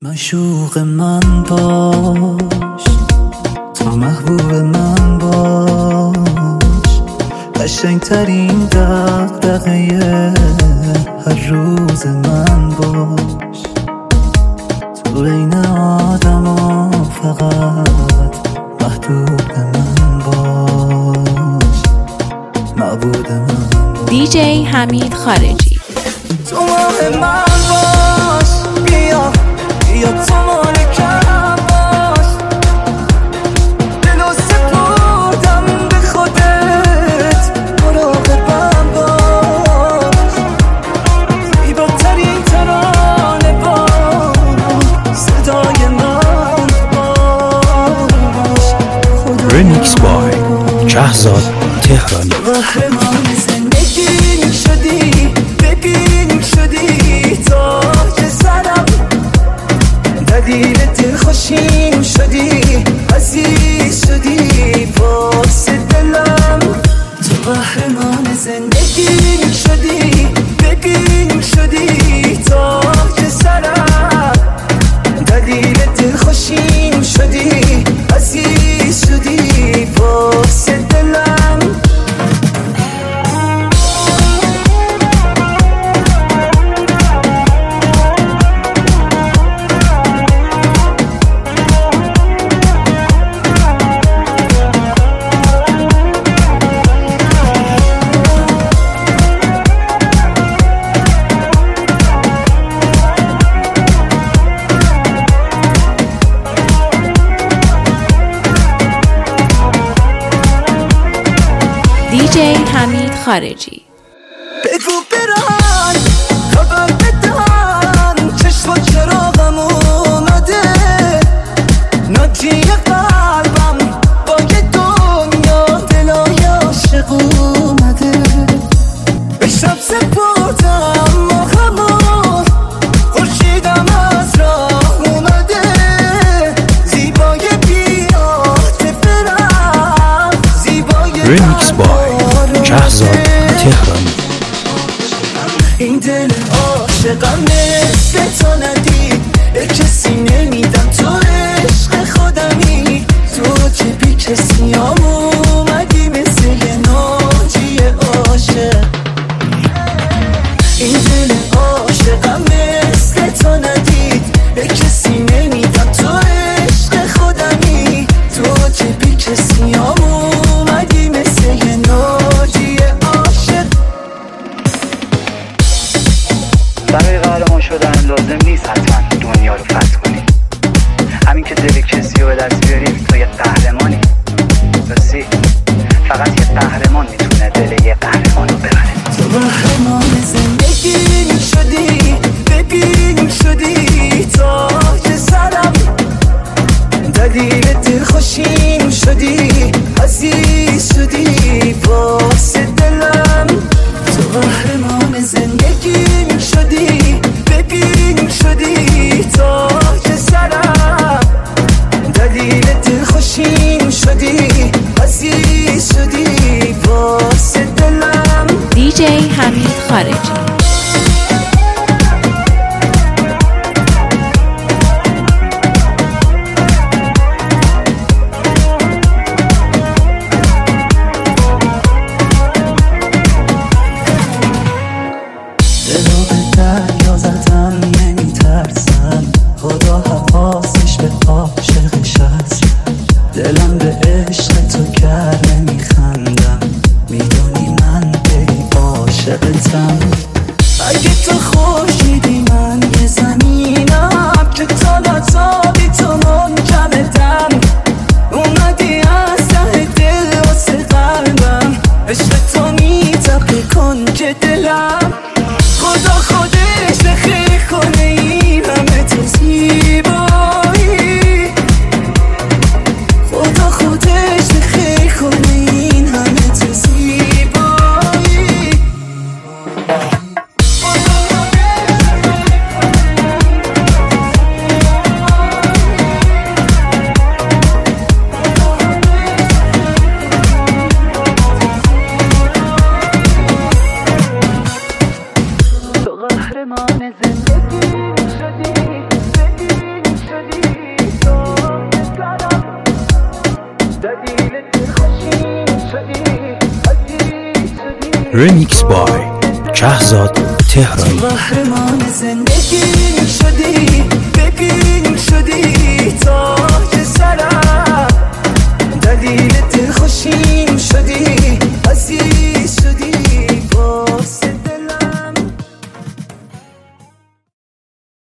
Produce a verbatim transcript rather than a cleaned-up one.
معشوق من باش، تا محبوب من باش، قشنگترین دغدغه هر روز من باش. تو بین آدما فقط محبوب من باش، معبود من باش. دی جی حمید خارجی. تو ماه من باش، بیا بیا تو مالکم باش، دلو سپردم به خودت، مراقبم باش. زیباترین ترانه باش، صدای من باش. ریمیکس بای شهزاد تهرانی. قهرمان زندگیم شدی، ببین شدی تاج سرم، دلیل دلخوشیم شدی، عزیز شدی باعث دلم. تو قهرمان زندگیم شدی، ببین شدی تاج سرم، دلیل دلخوشیم شدی، عزیز شدی باعث دلم. دی جی حمید خارجی. بگو بران خبر بدن، چشم و چراغم اومده، ناجی قلبم با یه دنیا دلای عاشق اومده. به شب سپردم ماهمون، خورشیدم از راه اومده، زیبای بیات برم، زیبای ریمیکس بای شهزاد تهرانی. رمیکس بای شهزاد تهرانی. قهرمان زندگیم شدی، ببین شدی تاج سرم، دلیل دلخوشیم شدی،